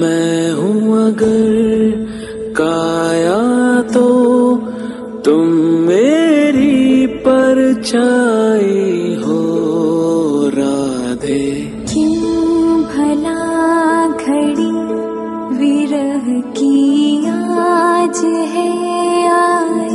मैं हूँ अगर काया तो तुम मेरी परछाई हो राधे। क्यों भला घड़ी विरह की आज है आज